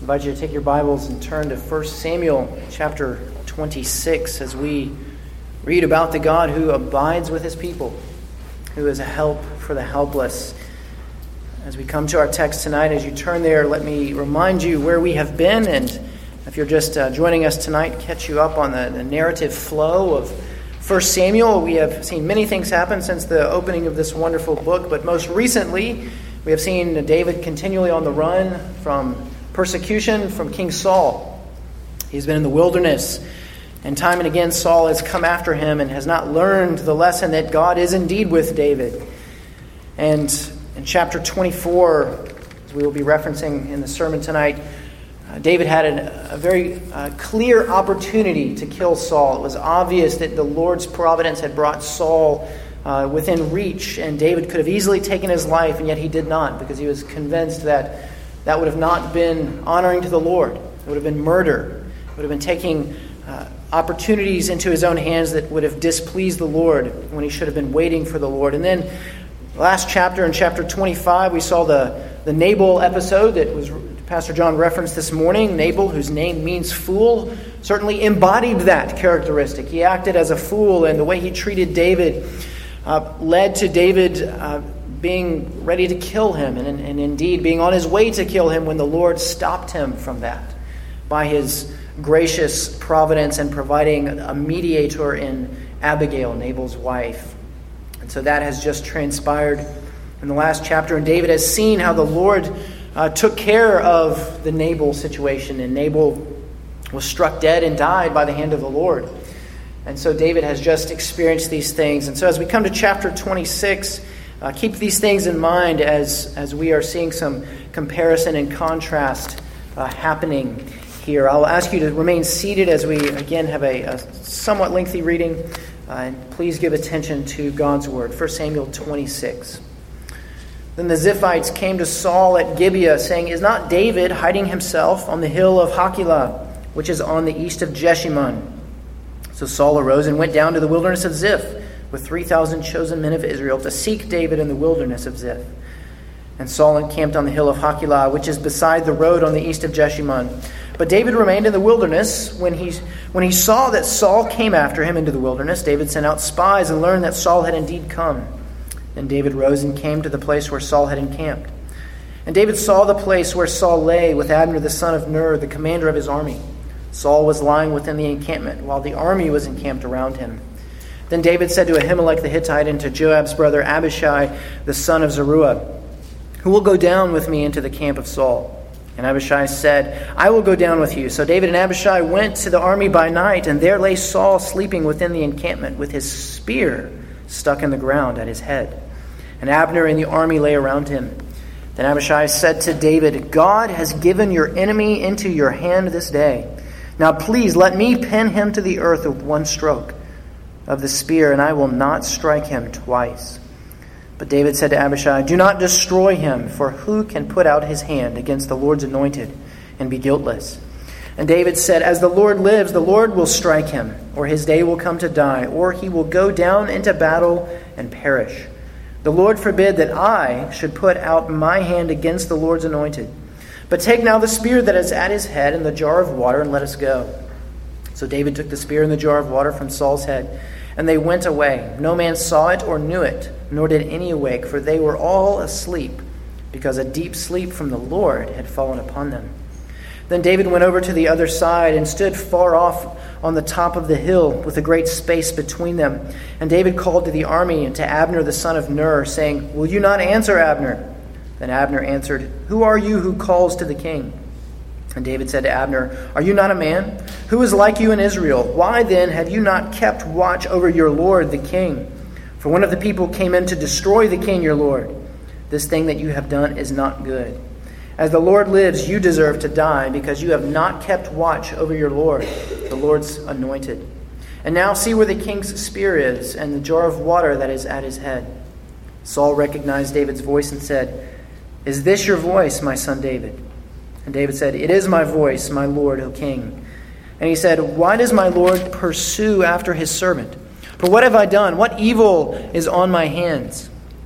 invite you to take your Bibles and turn to 1 Samuel chapter 26 as we read about the God who abides with his people, who is a help for the helpless. As we come to our text tonight, as you turn there, let me remind you where we have been, and if you're just joining us tonight, catch you up on the narrative flow of 1 Samuel. We have seen many things happen since the opening of this wonderful book, but most recently we have seen David continually on the run from persecution from King Saul. He's been in the wilderness, and time and again Saul has come after him and has not learned the lesson that God is indeed with David. And in chapter 24, as we will be referencing in the sermon tonight, David had a very clear opportunity to kill Saul. It was obvious that the Lord's providence had brought Saul within reach, and David could have easily taken his life, and yet he did not, because he was convinced that that would have not been honoring to the Lord. It would have been murder. It would have been taking opportunities into his own hands that would have displeased the Lord when he should have been waiting for the Lord. And then last chapter, in chapter 25, we saw the Nabal episode that was Pastor John referenced this morning. Nabal, whose name means fool, certainly embodied that characteristic. He acted as a fool, and the way he treated David led to David being ready to kill him, and indeed being on his way to kill him when the Lord stopped him from that by his gracious providence and providing a mediator in Abigail, Nabal's wife. And so that has just transpired in the last chapter, and David has seen how the Lord took care of the Nabal situation, and Nabal was struck dead and died by the hand of the Lord. And so David has just experienced these things. And so as we come to chapter 26, keep these things in mind as we are seeing some comparison and contrast happening here. I'll ask you to remain seated as we again have a somewhat lengthy reading. And please give attention to God's word. 1 Samuel 26. Then the Ziphites came to Saul at Gibeah, saying, "Is not David hiding himself on the hill of Hachilah, which is on the east of Jeshimon?" So Saul arose and went down to the wilderness of Ziph with 3,000 chosen men of Israel to seek David in the wilderness of Ziph. And Saul encamped on the hill of Hachilah, which is beside the road on the east of Jeshimon. But David remained in the wilderness. When he saw that Saul came after him into the wilderness, David sent out spies and learned that Saul had indeed come. Then David rose and came to the place where Saul had encamped. And David saw the place where Saul lay with Abner the son of Ner, the commander of his army. Saul was lying within the encampment, while the army was encamped around him. Then David said to Ahimelech the Hittite and to Joab's brother Abishai the son of Zeruiah, "Who will go down with me into the camp of Saul?" And Abishai said, "I will go down with you." So David and Abishai went to the army by night, and there lay Saul sleeping within the encampment with his spear stuck in the ground at his head. And Abner and the army lay around him. Then Abishai said to David, "God has given your enemy into your hand this day. Now please let me pin him to the earth with one stroke of the spear, and I will not strike him twice." But David said to Abishai, "Do not destroy him, for who can put out his hand against the Lord's anointed and be guiltless?" And David said, "As the Lord lives, the Lord will strike him, or his day will come to die, or he will go down into battle and perish. The Lord forbid that I should put out my hand against the Lord's anointed. But take now the spear that is at his head and the jar of water, and let us go." So David took the spear and the jar of water from Saul's head, and they went away. No man saw it or knew it, nor did any awake, for they were all asleep, because a deep sleep from the Lord had fallen upon them. Then David went over to the other side and stood far off on the top of the hill with a great space between them. And David called to the army and to Abner the son of Ner, saying, "Will you not answer, Abner?" Then Abner answered, "Who are you who calls to the king?" And David said to Abner, "Are you not a man? Who is like you in Israel? Why then have you not kept watch over your lord the king? For one of the people came in to destroy the king your lord. This thing that you have done is not good. As the Lord lives, you deserve to die, because you have not kept watch over your Lord, the Lord's anointed. And now see where the king's spear is, and the jar of water that is at his head." Saul recognized David's voice and said, "Is this your voice, my son David?" And David said, "It is my voice, my lord, O king." And he said, "Why does my lord pursue after his servant? For what have I done? What evil is on my hands?"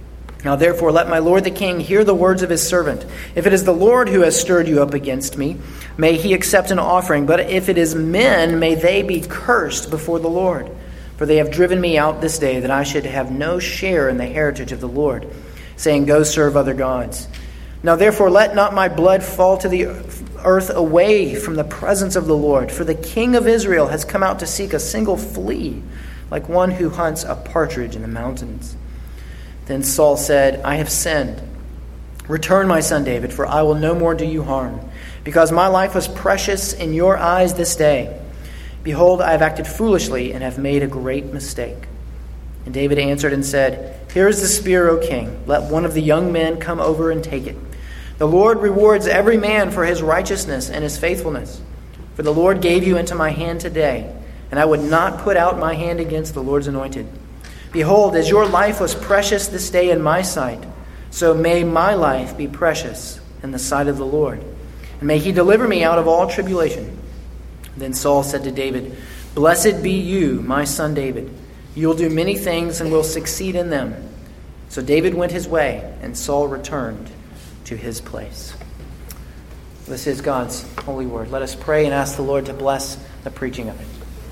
Now therefore let my lord the king hear the words of his servant. If it is the Lord who has stirred you up against me, may he accept an offering. But if it is men, may they be cursed before the Lord. For they have driven me out this day, that I should have no share in the heritage of the Lord, saying, Go serve other gods. Now therefore let not my blood fall to the earth away from the presence of the Lord. For the king of Israel has come out to seek a single flea, like one who hunts a partridge in the mountains. Then Saul said, I have sinned. Return, my son David, for I will no more do you harm, because my life was precious in your eyes this day. Behold, I have acted foolishly and have made a great mistake. And David answered and said, Here is the spear, O king. Let one of the young men come over and take it. The Lord rewards every man for his righteousness and his faithfulness. For the Lord gave you into my hand today, and I would not put out my hand against the Lord's anointed. Behold, as your life was precious this day in my sight, so may my life be precious in the sight of the Lord. And may he deliver me out of all tribulation. Then Saul said to David, Blessed be you, my son David. You will do many things and will succeed in them. So David went his way, and Saul returned to his place. This is God's holy word. Let us pray and ask the Lord to bless the preaching of it.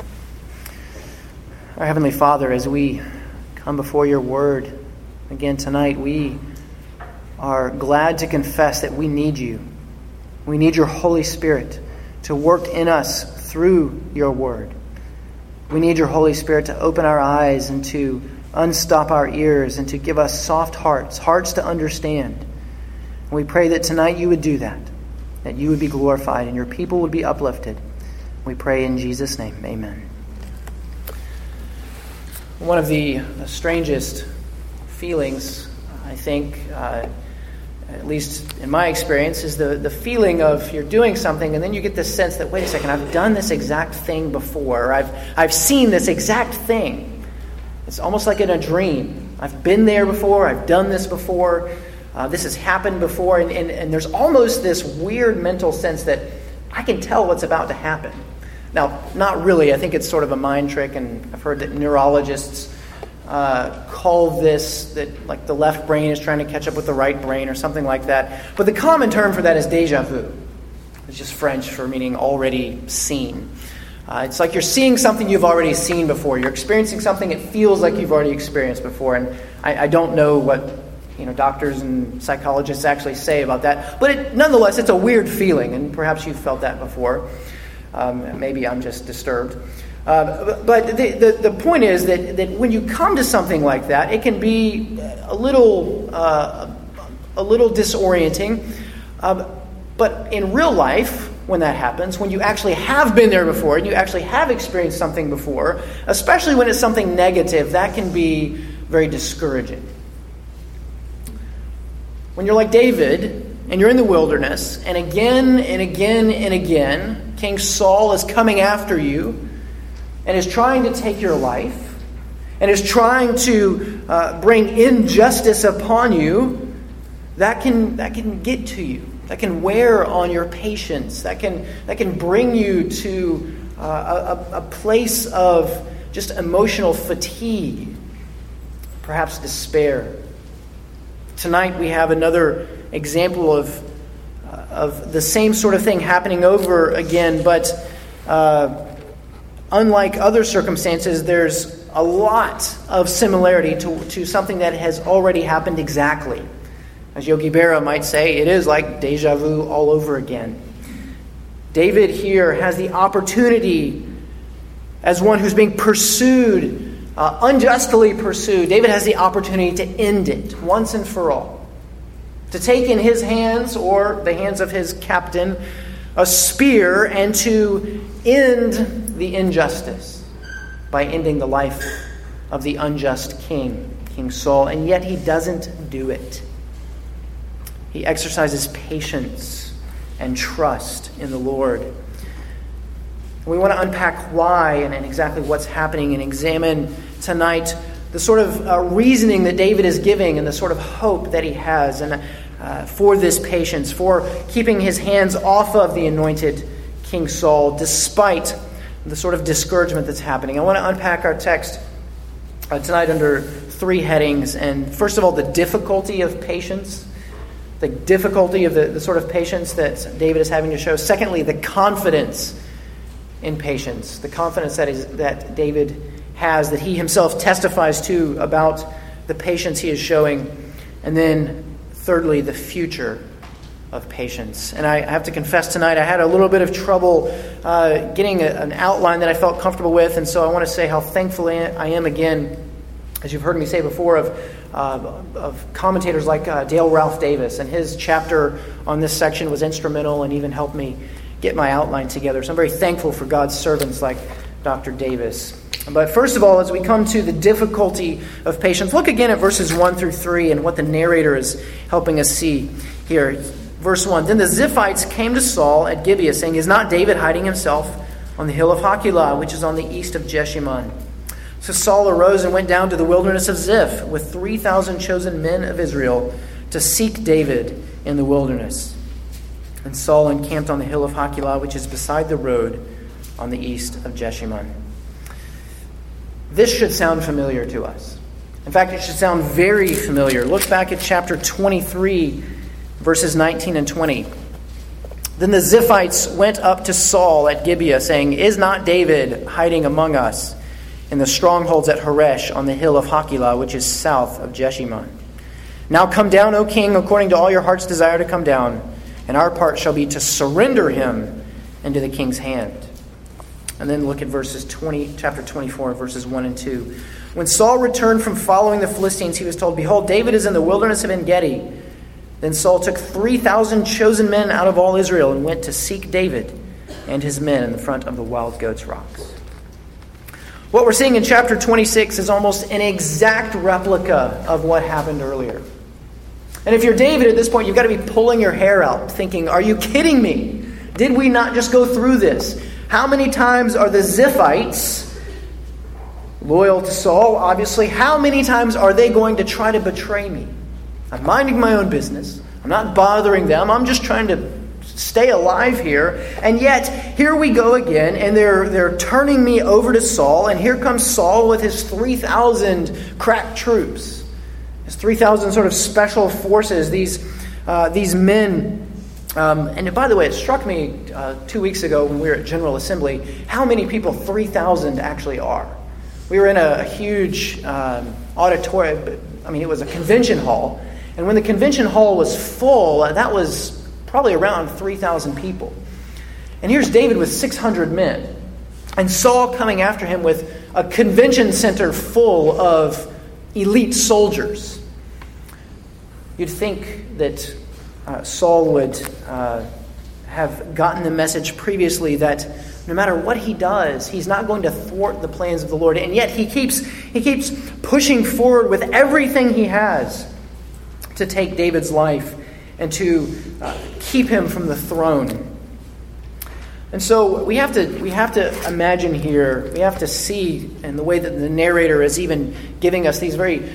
Our Heavenly Father, as we come before your word again tonight, we are glad to confess that we need you. We need your Holy Spirit to work in us through your word. We need your Holy Spirit to open our eyes and to unstop our ears and to give us soft hearts, hearts to understand. And we pray that tonight you would do that you would be glorified and your people would be uplifted. We pray in Jesus' name, amen. One of the strangest feelings, I think, at least in my experience, is the feeling of you're doing something and then you get this sense that, wait a second, I've done this exact thing before. Or I've seen this exact thing. It's almost like in a dream. I've been there before. I've done this before. This has happened before. And there's almost this weird mental sense that I can tell what's about to happen. Now, not really. I think it's sort of a mind trick, and I've heard that neurologists call this that like the left brain is trying to catch up with the right brain or something like that. But the common term for that is déjà vu. It's just French for meaning already seen. It's like you're seeing something you've already seen before. You're experiencing something it feels like you've already experienced before. And I don't know what doctors and psychologists actually say about that. But nonetheless, it's a weird feeling, and perhaps you've felt that before. Maybe I'm just disturbed. But the point is that when you come to something like that, it can be a little disorienting. But in real life, when that happens, when you actually have been there before and you actually have experienced something before, especially when it's something negative, that can be very discouraging. When you're like David and you're in the wilderness, and again and again and again, King Saul is coming after you and is trying to take your life and is trying to bring injustice upon you, that can get to you. That can wear on your patience. That can bring you to a place of just emotional fatigue, perhaps despair. Tonight we have another example of the same sort of thing happening over again, but unlike other circumstances, there's a lot of similarity to something that has already happened exactly. As Yogi Berra might say, it is like déjà vu all over again. David here has the opportunity, as one who's being pursued, unjustly pursued, David has the opportunity to end it once and for all. To take in his hands, or the hands of his captain, a spear and to end the injustice by ending the life of the unjust king, King Saul. And yet he doesn't do it. He exercises patience and trust in the Lord. We want to unpack why and exactly what's happening and examine tonight the sort of reasoning that David is giving and the sort of hope that he has and for this patience, for keeping his hands off of the anointed King Saul despite the sort of discouragement that's happening. I want to unpack our text tonight under three headings. And first of all, the difficulty of patience. The difficulty of the sort of patience that David is having to show. Secondly, the confidence in patience. The confidence that David has, that he himself testifies to about the patience he is showing. And then thirdly, the future of patience. And I have to confess tonight, I had a little bit of trouble getting an outline that I felt comfortable with. And so I want to say how thankful I am again, as you've heard me say before, of commentators like Dale Ralph Davis. And his chapter on this section was instrumental and even helped me get my outline together. So I'm very thankful for God's servants like Dr. Davis. But first of all, as we come to the difficulty of patience, look again at verses 1 through 3 and what the narrator is helping us see here. Verse 1, Then the Ziphites came to Saul at Gibeah, saying, Is not David hiding himself on the hill of Hachilah, which is on the east of Jeshimon? So Saul arose and went down to the wilderness of Ziph with 3,000 chosen men of Israel to seek David in the wilderness. And Saul encamped on the hill of Hachilah, which is beside the road on the east of Jeshimon. This should sound familiar to us. In fact, it should sound very familiar. Look back at chapter 23, verses 19 and 20. Then the Ziphites went up to Saul at Gibeah, saying, Is not David hiding among us in the strongholds at Horesh on the hill of Hachilah, which is south of Jeshimon? Now come down, O king, according to all your heart's desire to come down, and our part shall be to surrender him into the king's hand. And then look at chapter 24, verses 1 and 2. When Saul returned from following the Philistines, he was told, Behold, David is in the wilderness of En-Gedi. Then Saul took 3,000 chosen men out of all Israel and went to seek David and his men in the front of the Wild Goats Rocks. What we're seeing in chapter 26 is almost an exact replica of what happened earlier. And if you're David at this point, you've got to be pulling your hair out, thinking, Are you kidding me? Did we not just go through this? How many times are the Ziphites loyal to Saul? Obviously, how many times are they going to try to betray me? I'm minding my own business. I'm not bothering them. I'm just trying to stay alive here. And yet, here we go again, and they're turning me over to Saul. And here comes Saul with his 3,000 crack troops, his 3,000 sort of special forces. These men. And by the way, it struck me 2 weeks ago when we were at General Assembly how many people 3,000 actually are. We were in a huge auditorium. I mean, it was a convention hall. And when the convention hall was full, that was probably around 3,000 people. And here's David with 600 men. And Saul coming after him with a convention center full of elite soldiers. You'd think that Saul would have gotten the message previously that no matter what he does, he's not going to thwart the plans of the Lord. And yet he keeps pushing forward with everything he has to take David's life and to keep him from the throne. And so we have to imagine here, we have to see in the way that the narrator is even giving us these very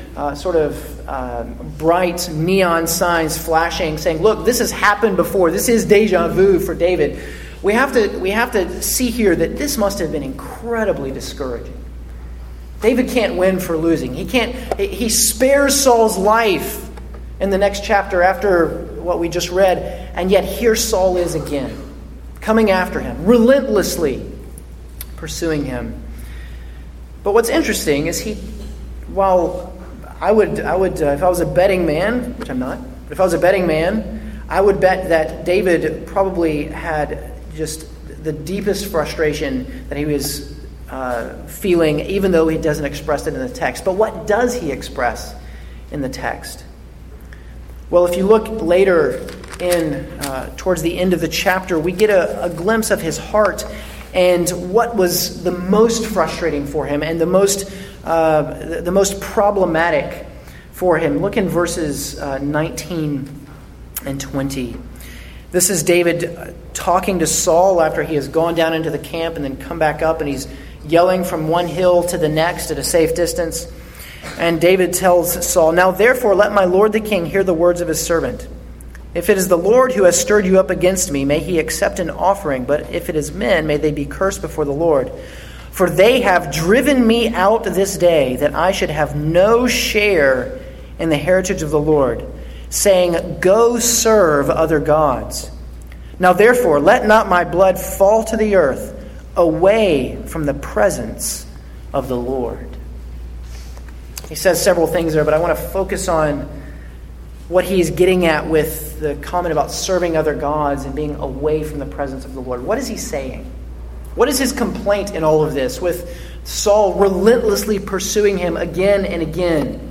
bright neon signs flashing, saying, look, this has happened before. This is deja vu for David. We have to see here that this must have been incredibly discouraging. David can't win for losing. He spares Saul's life in the next chapter after what we just read, and yet here Saul is again, coming after him, relentlessly pursuing him. But what's interesting is while I would if I was a betting man, which I'm not, but if I was a betting man, I would bet that David probably had just the deepest frustration that he was feeling, even though he doesn't express it in the text. But what does he express in the text? Well, if you look later towards the end of the chapter, we get a glimpse of his heart and what was the most frustrating for him and the most problematic for him. Look in verses 19 and 20. This is David talking to Saul after he has gone down into the camp and then come back up, and he's yelling from one hill to the next at a safe distance. And David tells Saul, "Now therefore let my lord the king hear the words of his servant. If it is the Lord who has stirred you up against me, may he accept an offering. But if it is men, may they be cursed before the Lord. For they have driven me out this day, that I should have no share in the heritage of the Lord, saying, Go serve other gods. Now therefore, let not my blood fall to the earth, away from the presence of the Lord. He says several things there, but I want to focus on what he is getting at with the comment about serving other gods and being away from the presence of the Lord. What is he saying? What is his complaint in all of this, with Saul relentlessly pursuing him again and again?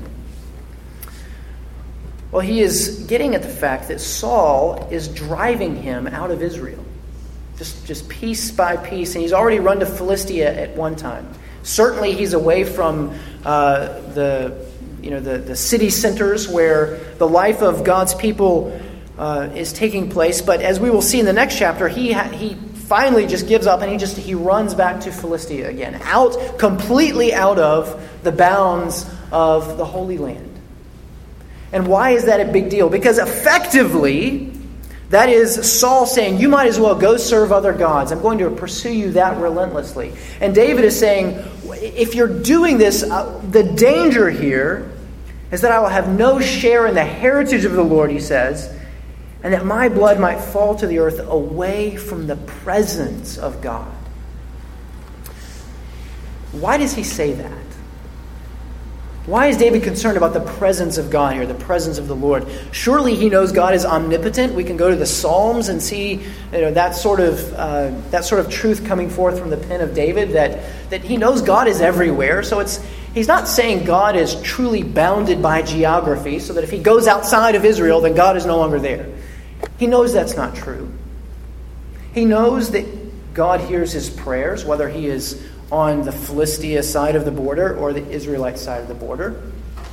Well, he is getting at the fact that Saul is driving him out of Israel, just piece by piece, and he's already run to Philistia at one time. Certainly, he's away from the city centers where the life of God's people is taking place. But as we will see in the next chapter, he finally just gives up and he runs back to Philistia again, completely out of the bounds of the Holy Land. And why is that a big deal? Because effectively, that is Saul saying, you might as well go serve other gods. I'm going to pursue you that relentlessly. And David is saying, if you're doing this, the danger here is that I will have no share in the heritage of the Lord, he says, and that my blood might fall to the earth away from the presence of God. Why does he say that? Why is David concerned about the presence of God here, the presence of the Lord? Surely he knows God is omnipotent. We can go to the Psalms and see that sort of truth coming forth from the pen of David, that he knows God is everywhere. So he's not saying God is truly bounded by geography, so that if he goes outside of Israel, then God is no longer there. He knows that's not true. He knows that God hears his prayers, whether he is on the Philistia side of the border or the Israelite side of the border.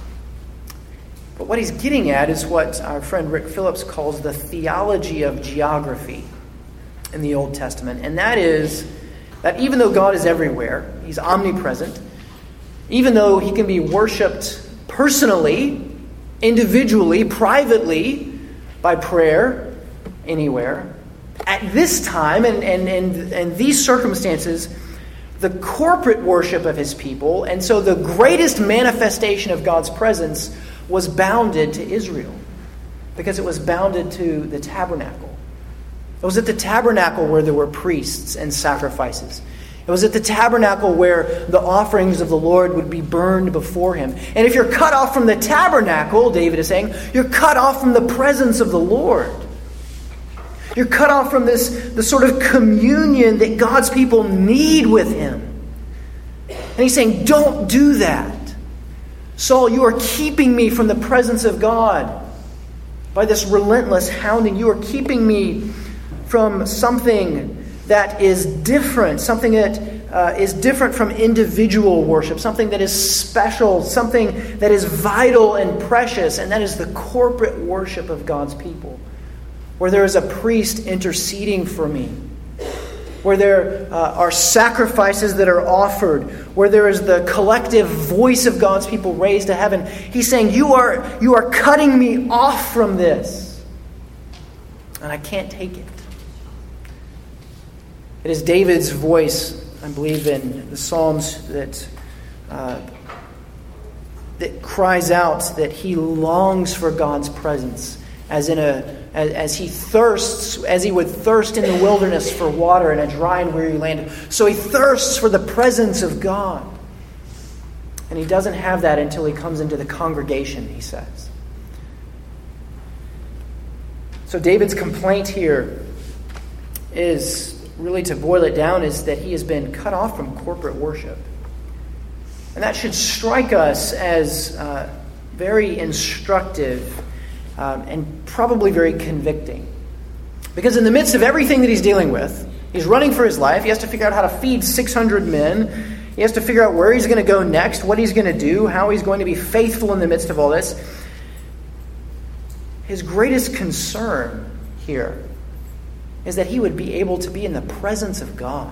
But what he's getting at is what our friend Rick Phillips calls the theology of geography in the Old Testament. And that is that even though God is everywhere, he's omnipresent, even though he can be worshipped personally, individually, privately, by prayer, anywhere, at this time and these circumstances, the corporate worship of his people, and so the greatest manifestation of God's presence was bounded to Israel, because it was bounded to the tabernacle. It was at the tabernacle where there were priests and sacrifices. It was at the tabernacle where the offerings of the Lord would be burned before him. And if you're cut off from the tabernacle, David is saying, you're cut off from the presence of the Lord. You're cut off from the sort of communion that God's people need with him. And he's saying, don't do that. Saul, you are keeping me from the presence of God by this relentless hounding. You are keeping me from something that is different, something that is different from individual worship, something that is special, something that is vital and precious, and that is the corporate worship of God's people, where there is a priest interceding for me, where there are sacrifices that are offered, where there is the collective voice of God's people raised to heaven. He's saying, you are cutting me off from this, and I can't take it. It is David's voice, I believe, in the Psalms that cries out that he longs for God's presence, as he would thirst in the wilderness for water in a dry and weary land. So he thirsts for the presence of God. And he doesn't have that until he comes into the congregation, he says. So David's complaint here is, really to boil it down, is that he has been cut off from corporate worship. And that should strike us as very instructive and probably very convicting. Because in the midst of everything that he's dealing with, he's running for his life. He has to figure out how to feed 600 men. He has to figure out where he's going to go next, what he's going to do, how he's going to be faithful in the midst of all this. His greatest concern here is that he would be able to be in the presence of God.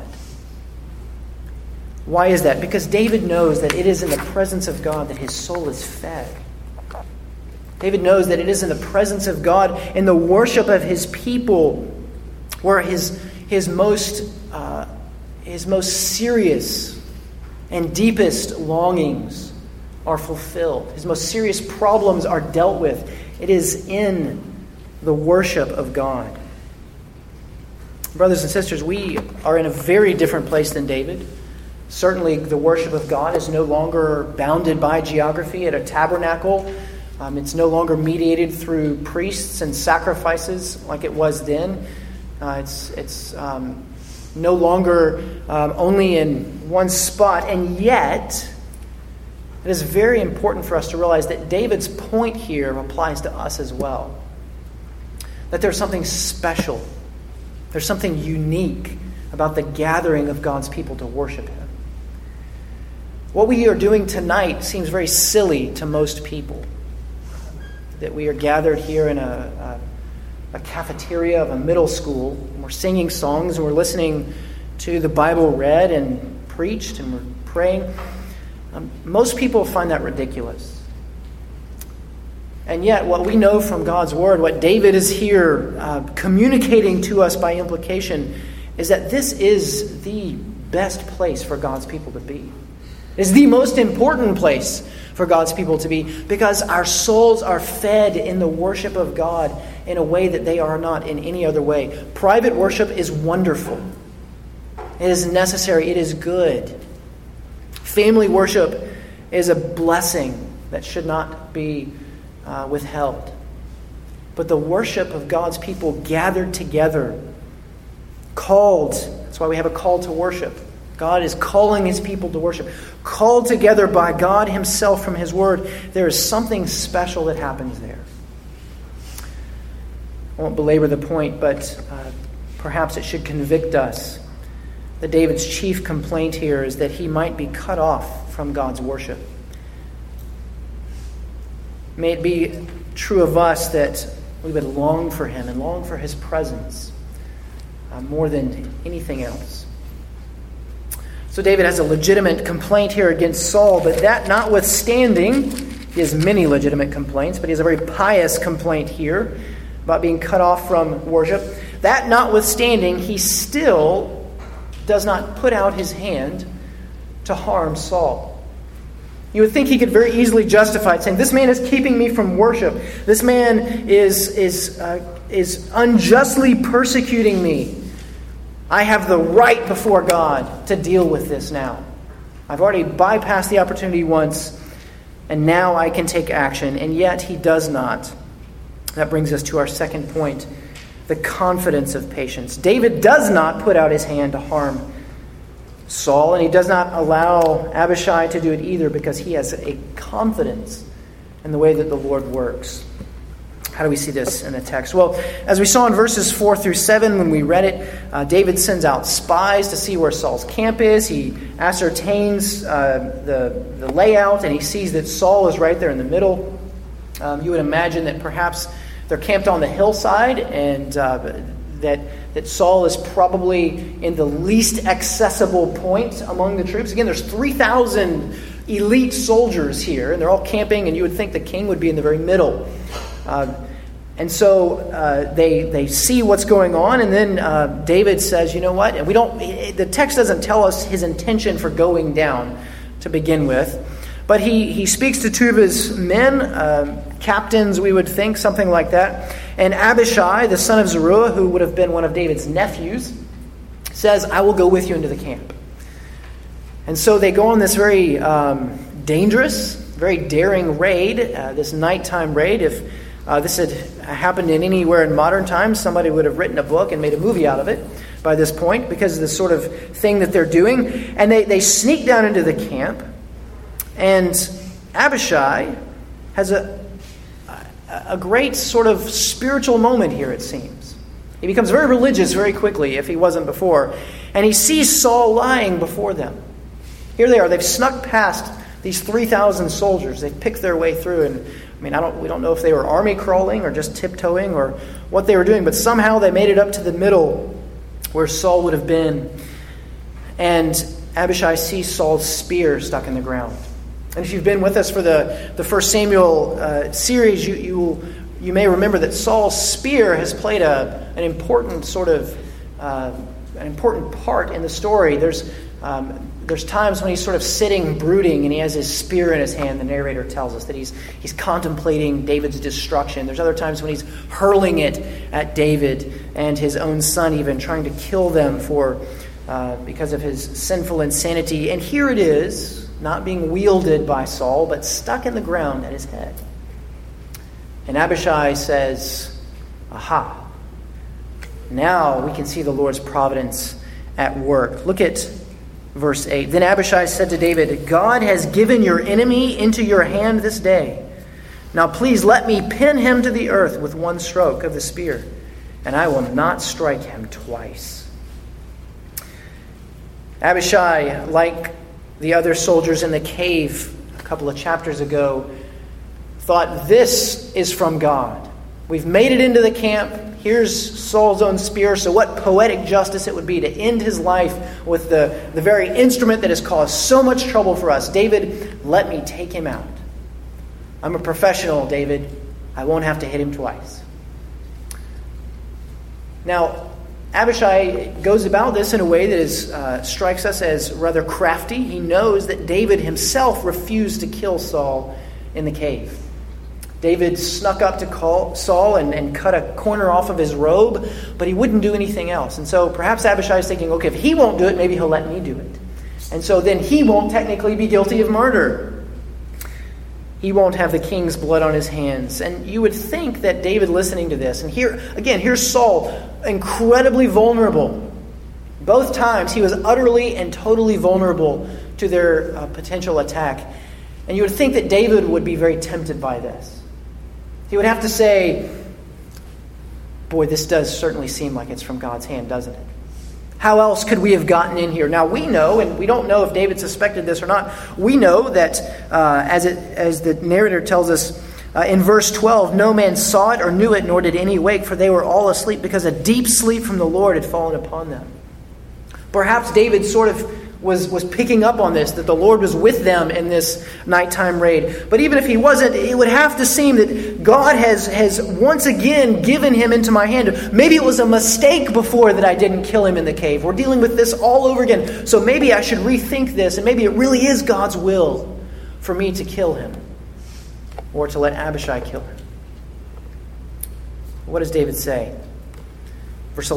Why is that? Because David knows that it is in the presence of God that his soul is fed. David knows that it is in the presence of God, in the worship of his people, where his most serious and deepest longings are fulfilled. His most serious problems are dealt with. It is in the worship of God. Brothers and sisters, we are in a very different place than David. Certainly, the worship of God is no longer bounded by geography at a tabernacle. It's no longer mediated through priests and sacrifices like it was then. It's no longer only in one spot. And yet, it is very important for us to realize that David's point here applies to us as well. That there's something special. There's something unique about the gathering of God's people to worship Him. What we are doing tonight seems very silly to most people. That we are gathered here in a cafeteria of a middle school, and we're singing songs, and we're listening to the Bible read and preached, and we're praying. Most people find that ridiculous. And yet, what we know from God's Word, what David is here communicating to us by implication, is that this is the best place for God's people to be. It is the most important place for God's people to be, because our souls are fed in the worship of God in a way that they are not in any other way. Private worship is wonderful. It is necessary. It is good. Family worship is a blessing that should not be withheld. But the worship of God's people gathered together, called, that's why we have a call to worship. God is calling His people to worship. Called together by God Himself from His Word, there is something special that happens there. I won't belabor the point, but perhaps it should convict us that David's chief complaint here is that he might be cut off from God's worship. May it be true of us that we would long for Him and long for His presence more than anything else. So David has a legitimate complaint here against Saul, but that notwithstanding, he has many legitimate complaints, but he has a very pious complaint here about being cut off from worship. That notwithstanding, he still does not put out his hand to harm Saul. You would think he could very easily justify it, saying, this man is keeping me from worship. This man is unjustly persecuting me. I have the right before God to deal with this now. I've already bypassed the opportunity once, and now I can take action. And yet he does not. That brings us to our second point, the confidence of patience. David does not put out his hand to harm Saul, and he does not allow Abishai to do it either, because he has a confidence in the way that the Lord works. How do we see this in the text? Well, as we saw in verses 4 through 7 when we read it, David sends out spies to see where Saul's camp is. He ascertains the layout, and he sees that Saul is right there in the middle. You would imagine that perhaps they're camped on the hillside, and that Saul is probably in the least accessible point among the troops. Again, there's 3,000 elite soldiers here, and they're all camping, and you would think the king would be in the very middle. And so they see what's going on, and then David says, "You know what?" And the text doesn't tell us his intention for going down to begin with, but he speaks to two of his men, captains, we would think, something like that. And Abishai, the son of Zeruiah, who would have been one of David's nephews, says, "I will go with you into the camp." And so they go on this very dangerous, very daring raid, this nighttime raid. If this had happened in anywhere in modern times, somebody would have written a book and made a movie out of it by this point, because of the sort of thing that they're doing. And they sneak down into the camp, and Abishai has a great sort of spiritual moment here, it seems. He becomes very religious very quickly, if he wasn't before. And he sees Saul lying before them. Here they are. They've snuck past these 3,000 soldiers. They've picked their way through, and we don't know if they were army crawling or just tiptoeing or what they were doing, but somehow they made it up to the middle where Saul would have been. And Abishai sees Saul's spear stuck in the ground. And if you've been with us for the 1 Samuel series, you may remember that Saul's spear has played an important sort of an important part in the story. There's times when he's sort of sitting brooding and he has his spear in his hand. The narrator tells us that he's contemplating David's destruction. There's other times when he's hurling it at David and his own son, even trying to kill them because of his sinful insanity. And here it is, not being wielded by Saul, but stuck in the ground at his head. And Abishai says, "Aha! Now we can see the Lord's providence at work." Look at verse 8. "Then Abishai said to David, 'God has given your enemy into your hand this day. Now please let me pin him to the earth with one stroke of the spear, and I will not strike him twice.'" Abishai, like the other soldiers in the cave a couple of chapters ago, thought, this is from God. We've made it into the camp. Here's Saul's own spear. So what poetic justice it would be to end his life with the very instrument that has caused so much trouble for us. David, let me take him out. I'm a professional, David. I won't have to hit him twice. Now, Abishai goes about this in a way that strikes us as rather crafty. He knows that David himself refused to kill Saul in the cave. David snuck up to Saul and cut a corner off of his robe, but he wouldn't do anything else. And so perhaps Abishai is thinking, okay, if he won't do it, maybe he'll let me do it. And so then he won't technically be guilty of murder. He won't have the king's blood on his hands. And you would think that David, listening to this, and here's Saul, incredibly vulnerable. Both times he was utterly and totally vulnerable to their potential attack. And you would think that David would be very tempted by this. He would have to say, boy, this does certainly seem like it's from God's hand, doesn't it? How else could we have gotten in here? Now we know, and we don't know if David suspected this or not, we know that as the narrator tells us in verse 12, no man saw it or knew it, nor did any wake, for they were all asleep because a deep sleep from the Lord had fallen upon them. Perhaps David sort of was picking up on this, that the Lord was with them in this nighttime raid. But even if he wasn't, it would have to seem that God has once again given him into my hand. Maybe it was a mistake before that I didn't kill him in the cave. We're dealing with this all over again. So maybe I should rethink this, and maybe it really is God's will for me to kill him, or to let Abishai kill him. What does David say? Verse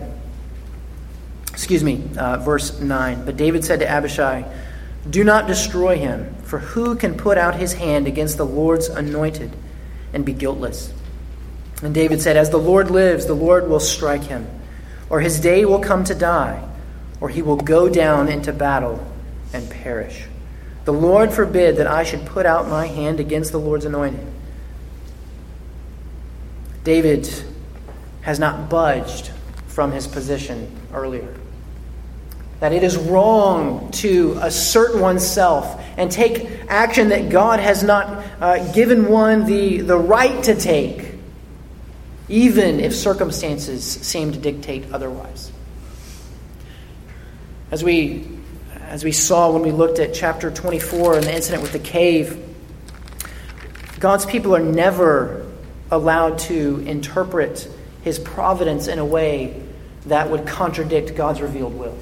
9. "But David said to Abishai, 'Do not destroy him, for who can put out his hand against the Lord's anointed and be guiltless?' And David said, 'As the Lord lives, the Lord will strike him, or his day will come to die, or he will go down into battle and perish. The Lord forbid that I should put out my hand against the Lord's anointed.'" David has not budged from his position earlier. That it is wrong to assert oneself and take action that God has not given one the right to take, even if circumstances seem to dictate otherwise. As we saw when we looked at chapter 24 and the incident with the cave, God's people are never allowed to interpret his providence in a way that would contradict God's revealed will.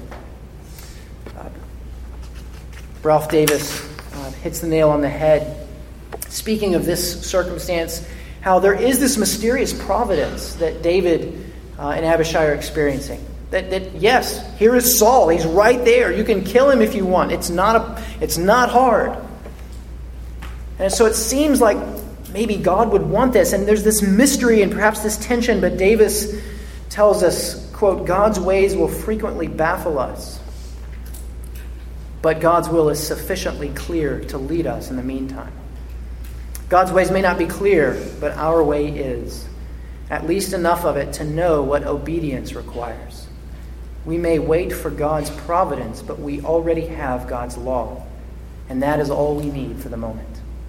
Ralph Davis hits the nail on the head, speaking of this circumstance, how there is this mysterious providence that David and Abishai are experiencing. That yes, here is Saul. He's right there. You can kill him if you want. It's not hard. And so it seems like maybe God would want this. And there's this mystery and perhaps this tension. But Davis tells us, quote, "God's ways will frequently baffle us, but God's will is sufficiently clear to lead us in the meantime." God's ways may not be clear, but our way is. At least enough of it to know what obedience requires. We may wait for God's providence, but we already have God's law. And that is all we need for the moment.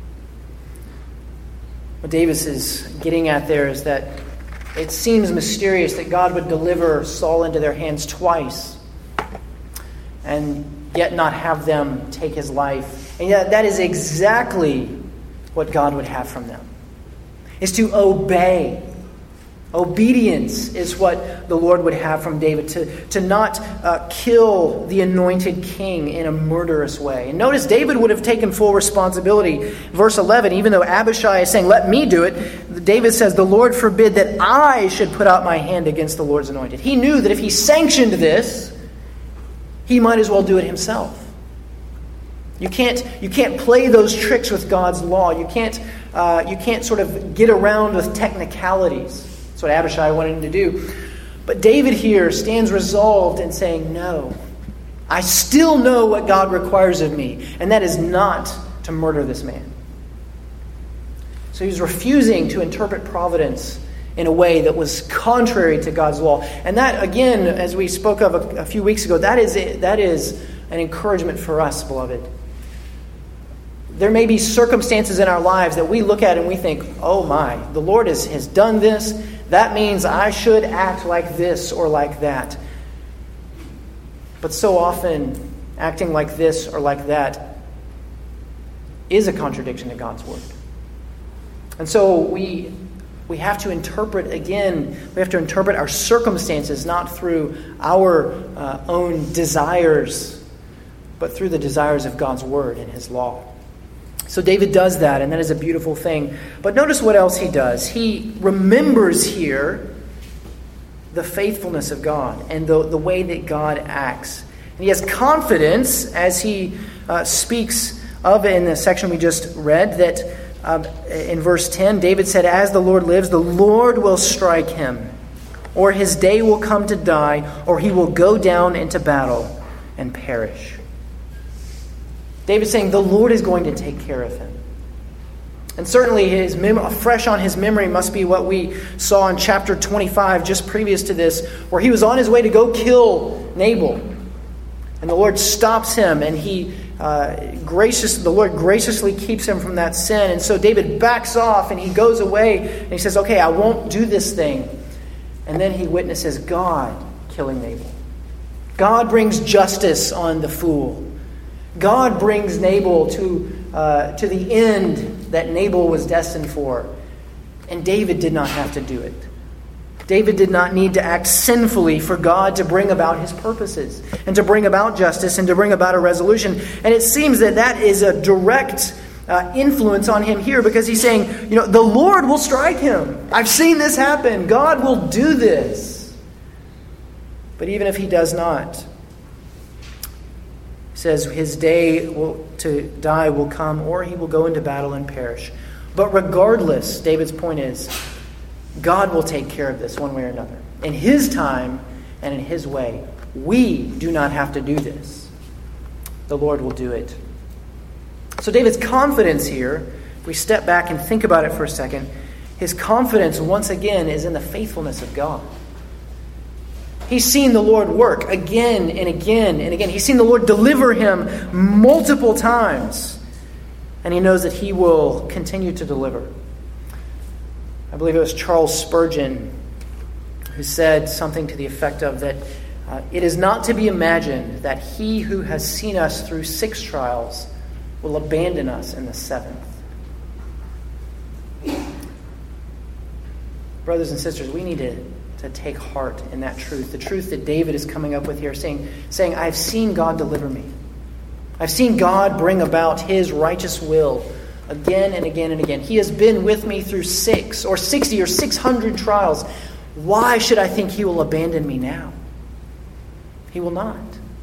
What Davis is getting at there is that it seems mysterious that God would deliver Saul into their hands twice and yet not have them take his life. And yet that is exactly what God would have from them, is to obey Obedience is what the Lord would have from David, to not kill the anointed king in a murderous way. And notice David would have taken full responsibility. Verse 11, even though Abishai is saying, let me do it, David says, the Lord forbid that I should put out my hand against the Lord's anointed. He knew that if he sanctioned this, he might as well do it himself. You can't play those tricks with God's law. You can't sort of get around with technicalities. That's what Abishai wanted him to do. But David here stands resolved in saying, no, I still know what God requires of me, and that is not to murder this man. So he's refusing to interpret providence in a way that was contrary to God's law. And that, again, as we spoke of a few weeks ago, that is an encouragement for us, beloved. There may be circumstances in our lives that we look at and we think, oh my, the Lord has done this. That means I should act like this or like that. But so often, acting like this or like that is a contradiction to God's word. And so we have to interpret, again, we have to interpret our circumstances not through our own desires, but through the desires of God's word and his law. So David does that, and that is a beautiful thing. But notice what else he does. He remembers here the faithfulness of God and the way that God acts. And he has confidence, as he speaks of in the section we just read, that in verse 10, David said, as the Lord lives, the Lord will strike him, or his day will come to die, or he will go down into battle and perish. David's saying the Lord is going to take care of him. And certainly fresh on his memory must be what we saw in chapter 25, just previous to this, where he was on his way to go kill Nabal. And the Lord stops him, and the Lord graciously keeps him from that sin. And so David backs off, and he goes away, and he says, okay, I won't do this thing. And then he witnesses God killing Nabal. God brings justice on the fool. God brings Nabal to the end that Nabal was destined for. And David did not have to do it. David did not need to act sinfully for God to bring about his purposes and to bring about justice and to bring about a resolution. And it seems that is a direct influence on him here, because he's saying, the Lord will strike him. I've seen this happen. God will do this. But even if he does not, says his day to die will come, or he will go into battle and perish. But regardless, David's point is, God will take care of this one way or another. In his time and in his way. We do not have to do this. The Lord will do it. So David's confidence here, if we step back and think about it for a second, his confidence once again is in the faithfulness of God. He's seen the Lord work again and again and again. He's seen the Lord deliver him multiple times. And he knows that he will continue to deliver. I believe it was Charles Spurgeon who said something to the effect of that it is not to be imagined that he who has seen us through 6 trials will abandon us in the 7th. Brothers and sisters, we need to take heart in that truth. The truth that David is coming up with here, saying, I've seen God deliver me. I've seen God bring about his righteous will again and again and again. He has been with me through 6 or 60 or 600 trials. Why should I think he will abandon me now? He will not.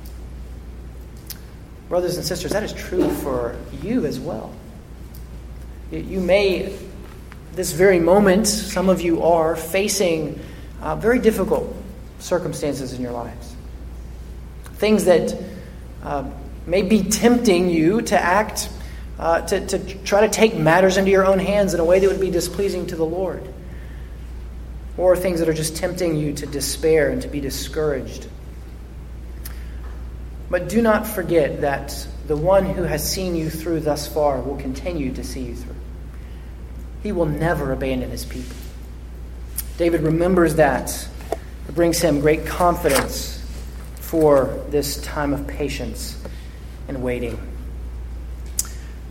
Brothers and sisters, that is true for you as well. You may, this very moment, some of you are facing very difficult circumstances in your lives. Things that may be tempting you to act, to try to take matters into your own hands in a way that would be displeasing to the Lord. Or things that are just tempting you to despair and to be discouraged. But do not forget that the one who has seen you through thus far will continue to see you through. He will never abandon his people. David remembers that. It brings him great confidence for this time of patience and waiting.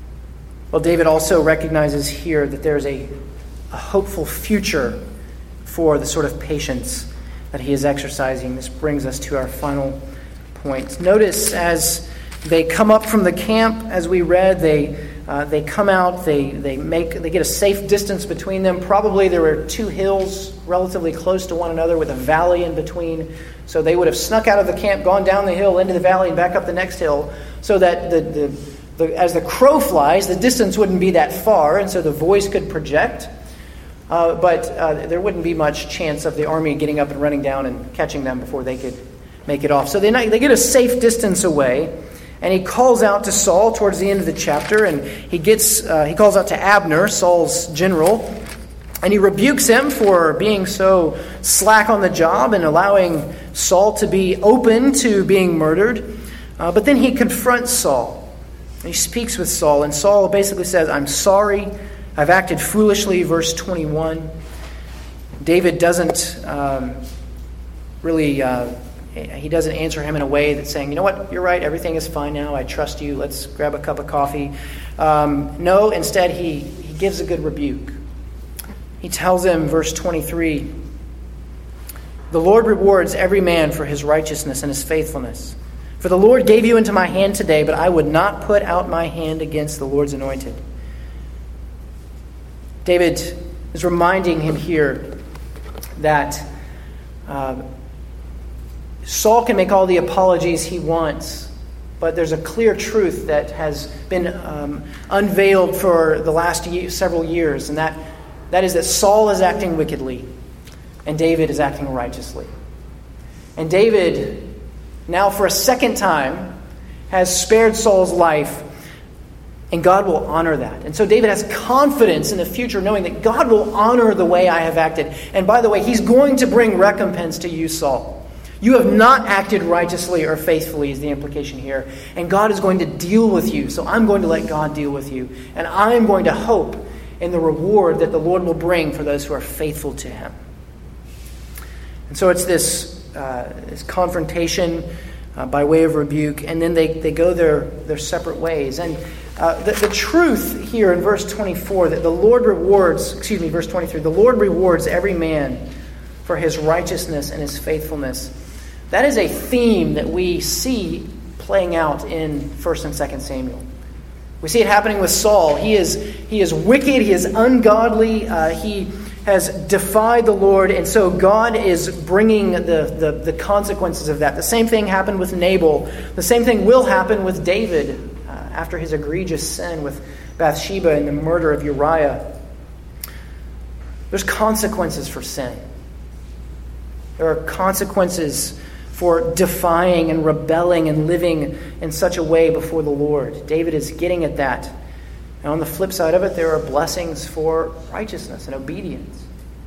Well, David also recognizes here that there's a hopeful future for the sort of patience that he is exercising. This brings us to our final point. Notice as they come up from the camp, as we read, they come out, they get a safe distance between them. Probably there were two hills relatively close to one another with a valley in between. So they would have snuck out of the camp, gone down the hill into the valley and back up the next hill, so that as the crow flies, the distance wouldn't be that far, and so the voice could project. But there wouldn't be much chance of the army getting up and running down and catching them before they could make it off. So they get a safe distance away. And he calls out to Saul towards the end of the chapter, and he calls out to Abner, Saul's general, and he rebukes him for being so slack on the job and allowing Saul to be open to being murdered. But then he confronts Saul. He speaks with Saul, and Saul basically says, "I'm sorry, I've acted foolishly," verse 21. David doesn't he doesn't answer him in a way that's saying, "You know what, you're right, everything is fine now, I trust you, let's grab a cup of coffee." No, instead he gives a good rebuke. He tells him, verse 23, "The Lord rewards every man for his righteousness and his faithfulness. For the Lord gave you into my hand today, but I would not put out my hand against the Lord's anointed." David is reminding him here that Saul can make all the apologies he wants, but there's a clear truth that has been unveiled for the last several years, and that is that Saul is acting wickedly, and David is acting righteously. And David, now for a second time, has spared Saul's life, and God will honor that. And so David has confidence in the future, knowing that God will honor the way I have acted. And by the way, he's going to bring recompense to you, Saul. You have not acted righteously or faithfully is the implication here. And God is going to deal with you. So I'm going to let God deal with you. And I'm going to hope in the reward that the Lord will bring for those who are faithful to him. And so it's this confrontation by way of rebuke. And then they go their separate ways. And the truth here in verse 24 that verse 23, the Lord rewards every man for his righteousness and his faithfulness. That is a theme that we see playing out in 1 and 2 Samuel. We see it happening with Saul. He is wicked, he is ungodly, he has defied the Lord, and so God is bringing the consequences of that. The same thing happened with Nabal. The same thing will happen with David after his egregious sin with Bathsheba and the murder of Uriah. There's consequences for sin. There are consequences for defying and rebelling and living in such a way before the Lord. David is getting at that. And on the flip side of it, there are blessings for righteousness and obedience.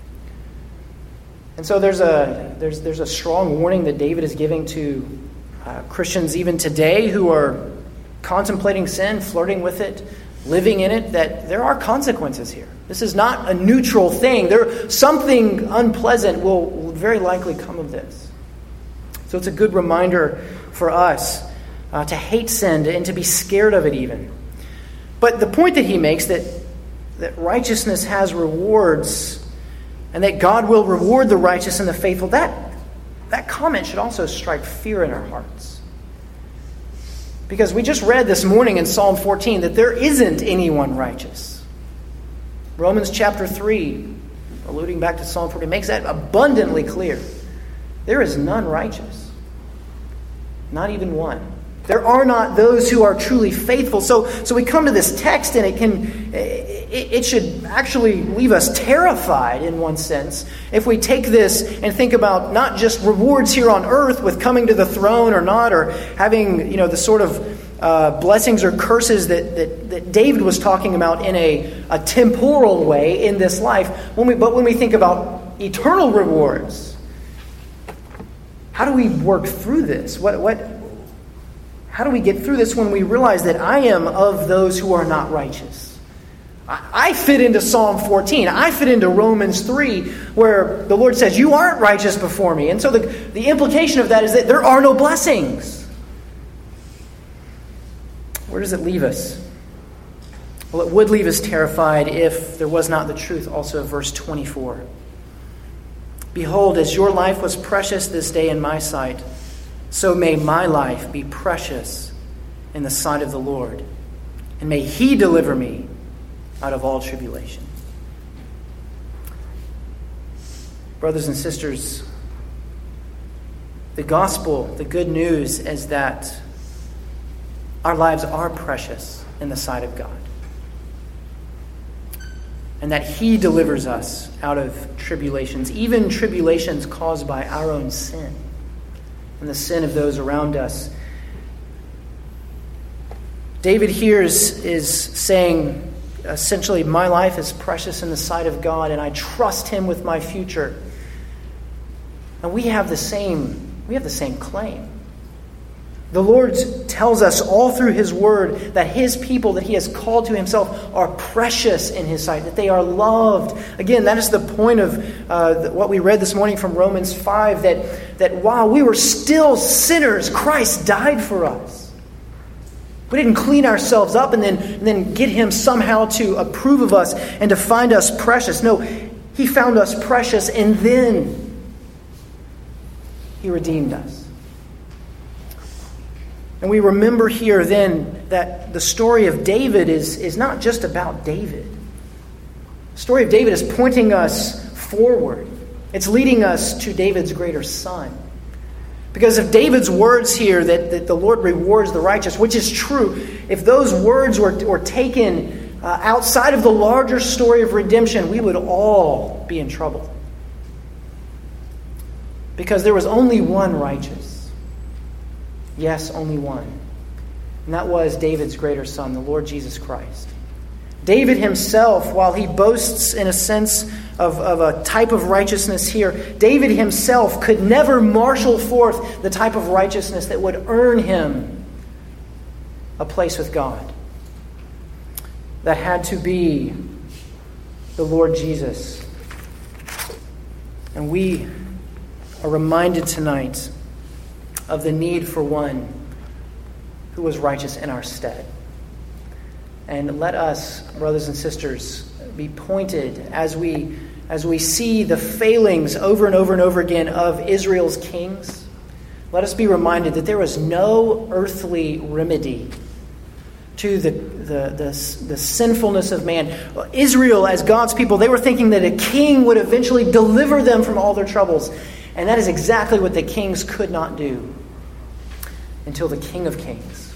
And so there's a strong warning that David is giving to Christians even today who are contemplating sin, flirting with it, living in it, that there are consequences here. This is not a neutral thing. Something unpleasant will very likely come of this. So it's a good reminder for us to hate sin and to be scared of it even. But the point that he makes, that righteousness has rewards and that God will reward the righteous and the faithful, that comment should also strike fear in our hearts. Because we just read this morning in Psalm 14 that there isn't anyone righteous. Romans chapter 3, alluding back to Psalm 14, makes that abundantly clear. There is none righteous. Not even one. There are not those who are truly faithful. So we come to this text, and it should actually leave us terrified in one sense if we take this and think about not just rewards here on earth with coming to the throne or not, or having the sort of blessings or curses that David was talking about in a temporal way in this life. But when we think about eternal rewards, how do we work through this? How do we get through this when we realize that I am of those who are not righteous? I fit into Psalm 14. I fit into Romans 3, where the Lord says, you aren't righteous before me. And so the implication of that is that there are no blessings. Where does it leave us? Well, it would leave us terrified if there was not the truth also of verse 24. Behold, as your life was precious this day in my sight, so may my life be precious in the sight of the Lord. And may he deliver me out of all tribulation. Brothers and sisters, the gospel, the good news is that our lives are precious in the sight of God. And that he delivers us out of tribulations, even tribulations caused by our own sin and the sin of those around us. David here is saying, essentially, my life is precious in the sight of God, and I trust him with my future. And we have the same claim. The Lord tells us all through his word that his people that he has called to himself are precious in his sight, that they are loved. Again, that is the point of what we read this morning from Romans 5, that while we were still sinners, Christ died for us. We didn't clean ourselves up and then get him somehow to approve of us and to find us precious. No, he found us precious and then he redeemed us. And we remember here then that the story of David is not just about David. The story of David is pointing us forward. It's leading us to David's greater son. Because if David's words here that the Lord rewards the righteous, which is true, if those words were taken outside of the larger story of redemption, we would all be in trouble. Because there was only one righteous. Yes, only one. And that was David's greater son, the Lord Jesus Christ. David himself, while he boasts in a sense of a type of righteousness here, David himself could never marshal forth the type of righteousness that would earn him a place with God. That had to be the Lord Jesus. And we are reminded tonight of the need for one who was righteous in our stead. And let us, brothers and sisters, be pointed as we see the failings over and over and over again of Israel's kings. Let us be reminded that there was no earthly remedy to the sinfulness of man. Israel, as God's people, they were thinking that a king would eventually deliver them from all their troubles. And that is exactly what the kings could not do until the King of Kings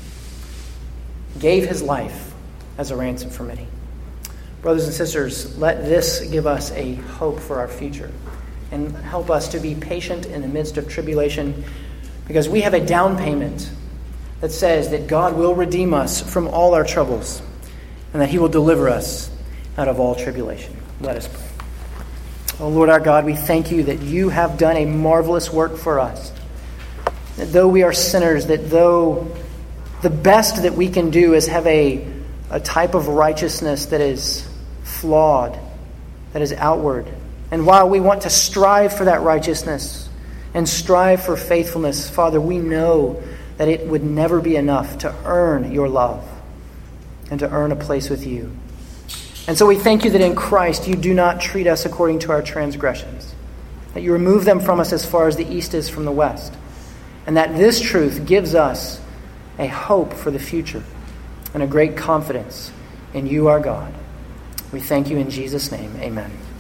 gave his life as a ransom for many. Brothers and sisters, let this give us a hope for our future and help us to be patient in the midst of tribulation, because we have a down payment that says that God will redeem us from all our troubles and that he will deliver us out of all tribulation. Let us pray. Oh Lord our God, we thank you that you have done a marvelous work for us. That though we are sinners, that though the best that we can do is have a type of righteousness that is flawed, that is outward. And while we want to strive for that righteousness and strive for faithfulness, Father, we know that it would never be enough to earn your love and to earn a place with you. And so we thank you that in Christ you do not treat us according to our transgressions, that you remove them from us as far as the east is from the west, and that this truth gives us a hope for the future and a great confidence in you, our God. We thank you in Jesus' name. Amen.